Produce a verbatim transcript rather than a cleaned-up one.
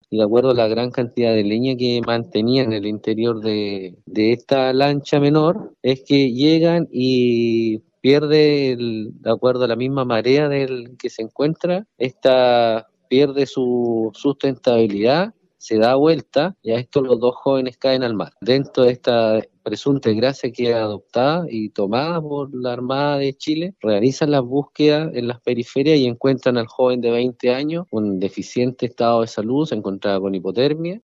y de acuerdo a la gran cantidad de leña que mantenían en el interior de, de esta lancha menor, es que llegan y pierde, el- de acuerdo a la misma marea del que se encuentra, esta pierde su sustentabilidad, se da vuelta y a esto los dos jóvenes caen al mar. Dentro de esta presunta desgracia que es adoptada y tomada por la Armada de Chile, realizan las búsquedas en las periferias y encuentran al joven de veinte años con deficiente estado de salud, se encontraba con hipotermia